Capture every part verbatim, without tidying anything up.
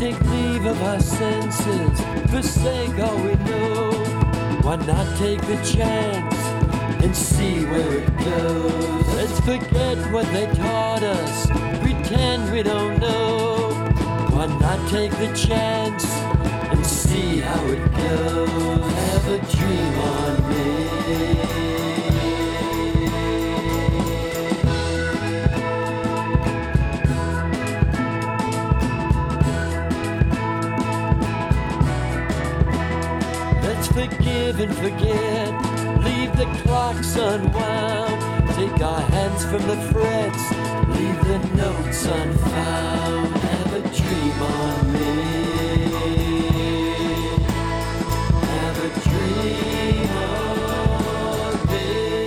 take leave of our senses, forsake all we know? Why not take the chance and see where it goes? Let's forget what they taught us, pretend we don't know. Why not take the chance and see how it goes? Have a dream on me. Forgive and forget, leave the clocks unwound, take our hands from the frets, leave the notes unfound. Have a dream on me, have a dream on me.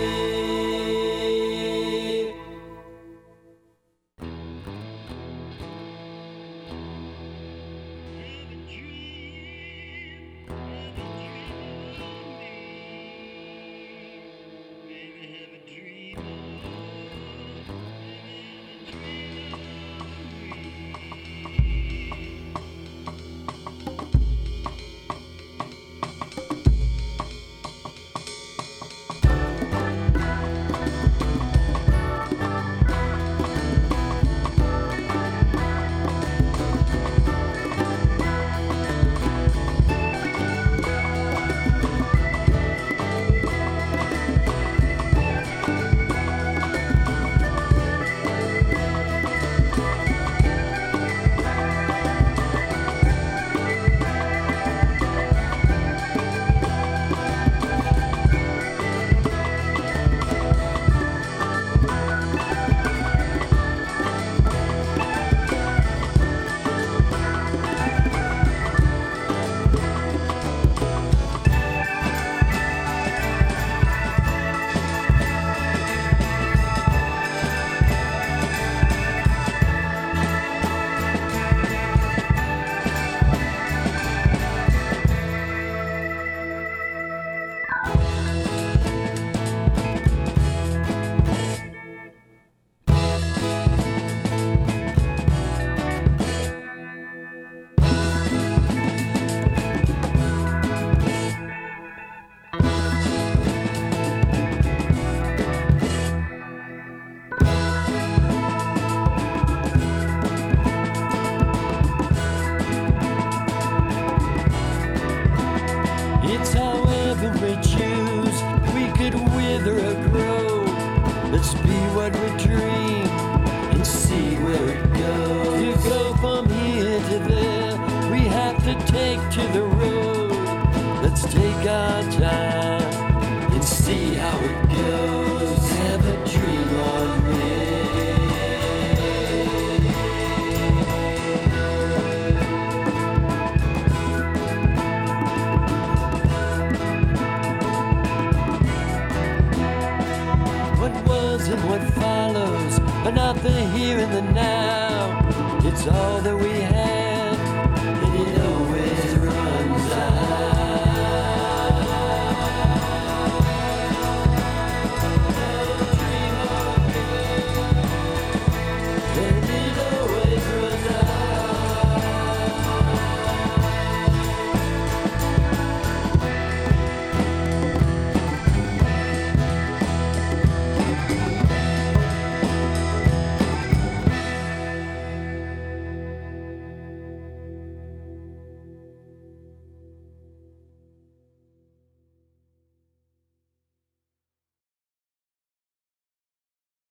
Let's be what we dream and see where it goes. To go from here to there, we have to take to the road. Let's take our time and see how it goes. Have a dream on me. And what follows, but not the here and the now. It's all that we